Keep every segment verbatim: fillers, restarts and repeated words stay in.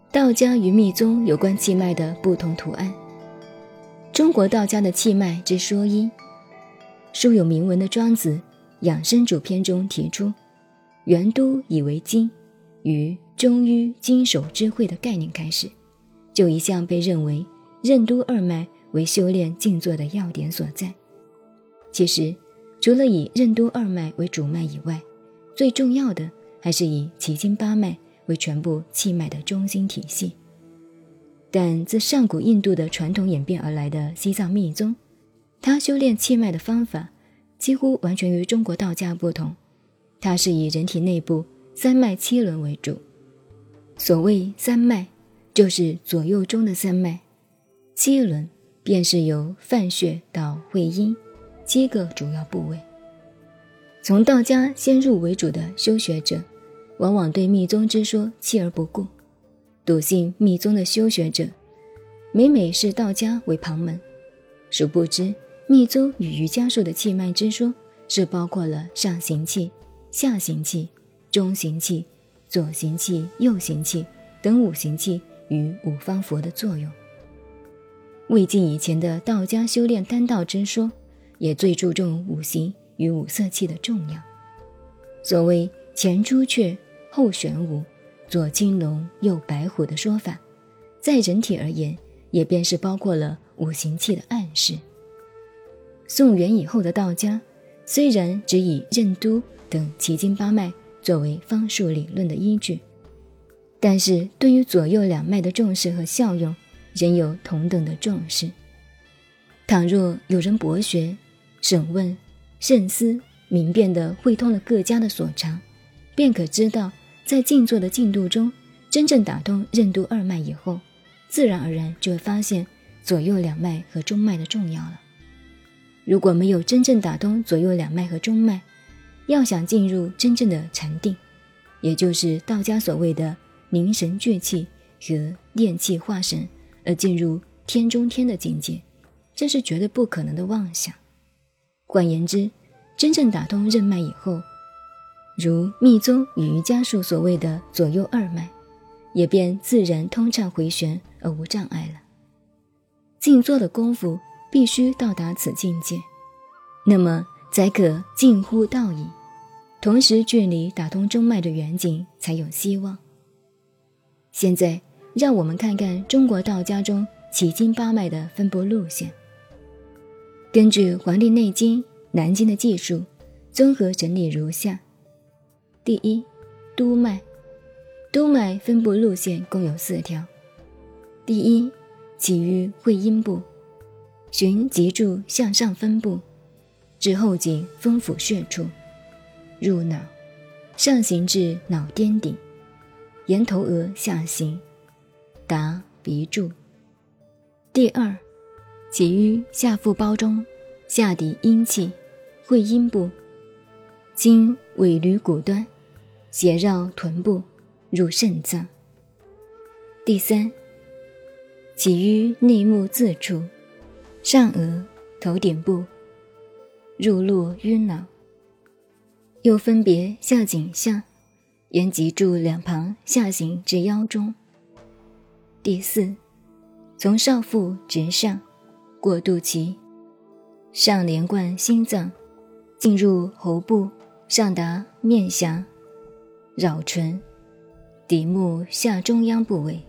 道家与密宗有关气脉的不同图案。中国道家的气脉之说一，书有铭文的庄子养生主篇中提出，元都以为经，于中医经手之会的概念开始，就一向被认为任督二脉为修炼静坐的要点所在。其实除了以任督二脉为主脉以外，最重要的还是以奇经八脉为全部气脉的中心体系。但自上古印度的传统演变而来的西藏密宗，它修炼气脉的方法几乎完全与中国道家不同，它是以人体内部三脉七轮为主。所谓三脉，就是左右中的三脉，七轮便是由泛穴到会阴七个主要部位。从道家先入为主的修学者，往往对密宗之说弃而不顾，笃信密宗的修学者每每视道家为旁门，殊不知密宗与瑜伽术的气脉之说是包括了上行气、下行气、中行气、左行气、右行气等五行气与五方佛的作用。魏晋以前的道家修炼丹道之说也最注重五行与五色气的重要。所谓前朱雀后玄武左青龙右白虎的说法，在人体而言也便是包括了五行气的暗示。宋元以后的道家虽然只以任督等奇经八脉作为方术理论的依据，但是对于左右两脉的重视和效用仍有同等的重视。倘若有人博学、审问、慎思、明辨地会通了各家的所长，便可知道在静坐的进度中，真正打通任督二脉以后，自然而然就会发现左右两脉和中脉的重要了。如果没有真正打通左右两脉和中脉，要想进入真正的禅定，也就是道家所谓的凝神聚气和炼气化神，而进入天中天的境界，这是绝对不可能的妄想。换言之，真正打通任脉以后，如密宗与瑜伽术所谓的左右二脉，也便自然通畅回旋而无障碍了。静坐的功夫必须到达此境界，那么才可近乎道矣，同时距离打通中脉的远景才有希望。现在让我们看看中国道家中奇经八脉的分布路线。根据《黄帝内经》、南经的记述，综合整理如下。第一，督脉。督脉分布路线共有四条。第一，起于会阴部，循脊柱向上分布，至后颈风府穴处，入脑，上行至脑巅顶，沿头额下行，达鼻柱。第二，起于下腹包中，下抵阴气，会阴部，经尾闾骨端，斜绕臀部，入肾脏。第三，起于内目眦处，上额头顶部，入络晕脑，又分别下颈下，沿脊柱两旁下行至腰中。第四，从少腹直上，过肚脐，上连贯心脏，进入喉部，上达面颊、绕唇、底目下中央部位。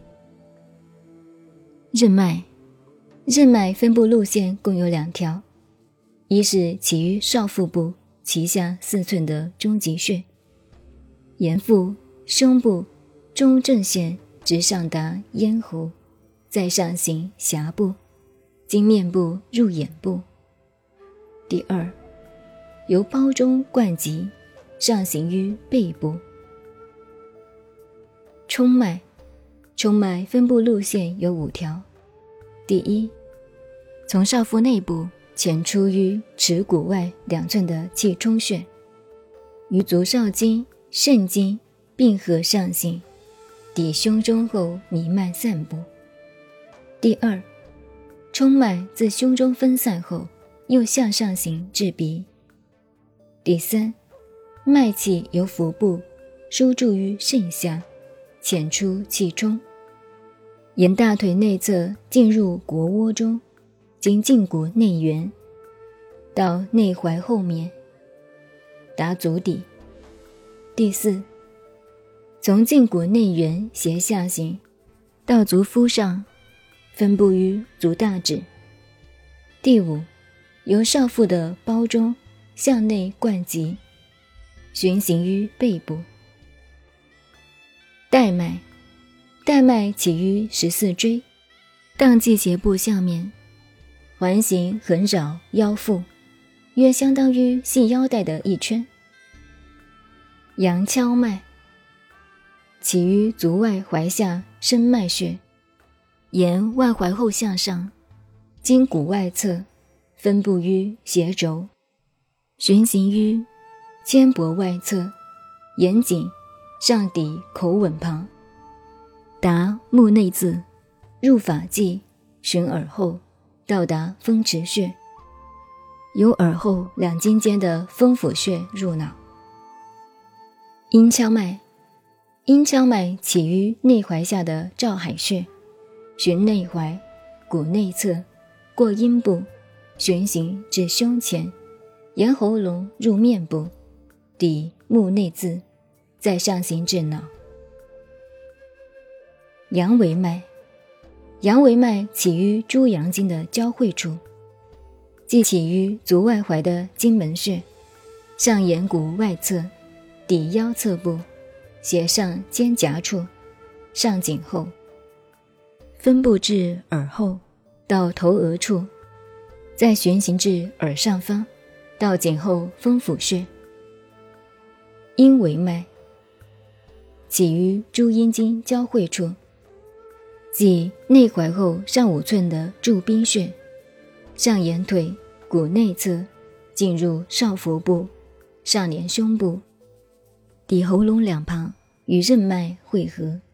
任脉。任脉分布路线共有两条，一是起于少腹部脐下四寸的中极穴，沿腹、胸部、中正线直上达咽喉，再上行颊部，经面部入眼部。第二，由胞中贯脊，上行于背部。冲脉。冲脉分布路线有五条。第一，从少腹内部前出于耻骨外两寸的气冲穴，于足少经、肾经并合上行，抵胸中后弥漫散布。第二，冲脉自胸中分散后，又向上行至鼻。第三，脉气由腹部输注于肾下，潜出气冲， 沿大腿内侧进入腘窝中，经胫骨内缘到内踝后面，达足底。第四，从胫骨内缘斜下行到足肤上，分布于足大趾。第五，由少腹的包中向内贯及，循行于背部。带脉，带脉起于十四椎，荡际胁部下面，环形横绕腰腹，约相当于系腰带的一圈。阳跷脉，起于足外踝下深脉穴，沿外踝后向上，经骨外侧，分布于胁轴，循行于肩膊外侧，沿颈上抵口吻旁，达目内眦，入发际，循耳后，到达风池穴，由耳后两筋间的风府穴入脑。阴跷脉，阴跷脉起于内踝下的照海穴，循内踝、骨内侧，过阴部，循行至胸前，沿喉咙入面部，抵目内眦，再上行至脑。阳维脉，阳维脉起于诸阳经的交汇处，即起于足外踝的经门穴，上沿骨外侧，抵腰侧部，斜上肩胛处，上颈后，分布至耳后，到头额处，再循行至耳上方，到颈后风府穴。阴维脉起于诸阴经交汇处，即内踝后上五寸的柱宾穴，上沿腿骨内侧，进入少腹部，上连胸部，抵喉咙两旁，与任脉汇合。